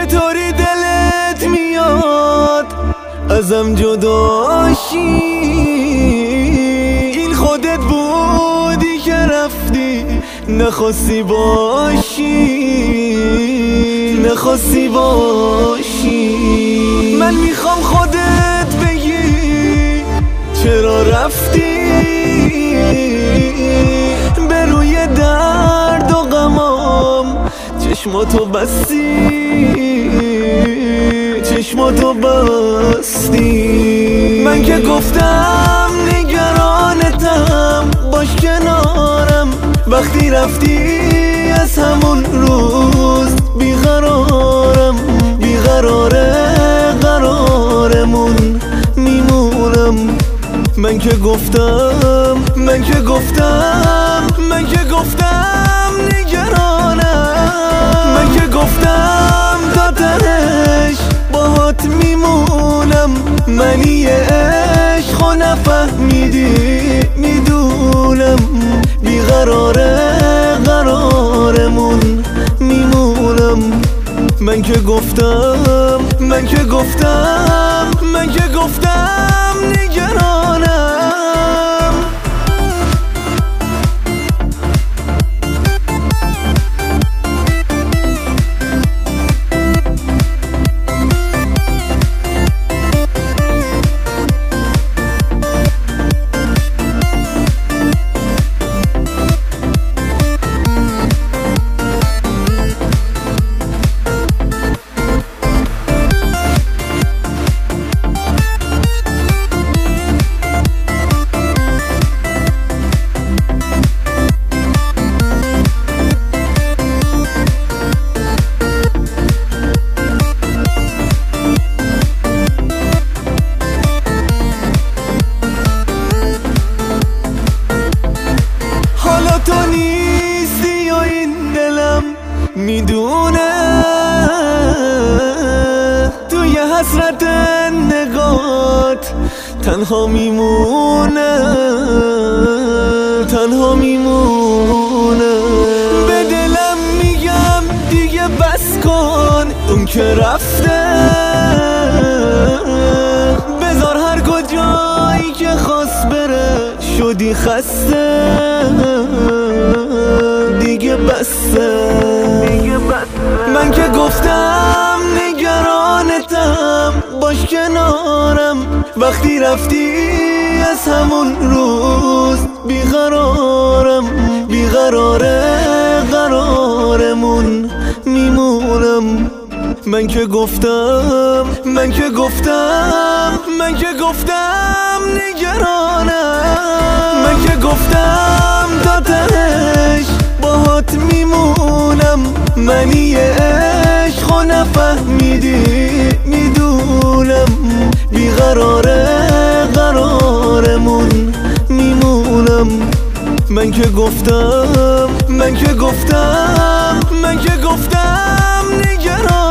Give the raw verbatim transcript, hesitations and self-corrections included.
چطوری دلت میاد ازم جداشی؟ این خودت بودی که رفتی نخواستی باشی، نخواستی باشی. من میخوام خودت بگی چرا رفتی، به روی درد و غمام چشماتو بستی، چشماتو بستی. من که گفتم نگرانتم، باش کنارم. وقتی رفتی از همون روز بیقرارم، بیقراره قرارمون میمونم. من که گفتم، من که گفتم، من که گفتم نگرانم. من که گفتم تا تهش باهات میمونم. منی عشق و نفهمیدی میدونم، بیقراره قرارمون میمونم. من که گفتم، من که گفتم، من که گفتم نگرانم. حالا تو نیستی و این دلم میدونه، توی حسرت نگات تنها میمونه، تنها میمونه. به دلم میگم دیگه بس کن، اون که رفته بذار هر کجایی که خواست بره. شدی خسته دیگه بسه. من که گفتم نگرانتم، باش کنارم. وقتی رفتی از همون روز بیقرارم، بیقراره قرارمون میمونم. من که گفتم، من که گفتم، من که گفتم نگرانم. من که گفتم تا تهش باهات میمونم. منی عشق و نفهمیدی میدونم، بیقراره قرارمون میمونم. من که گفتم، من که گفتم، من که گفتم نگرانم.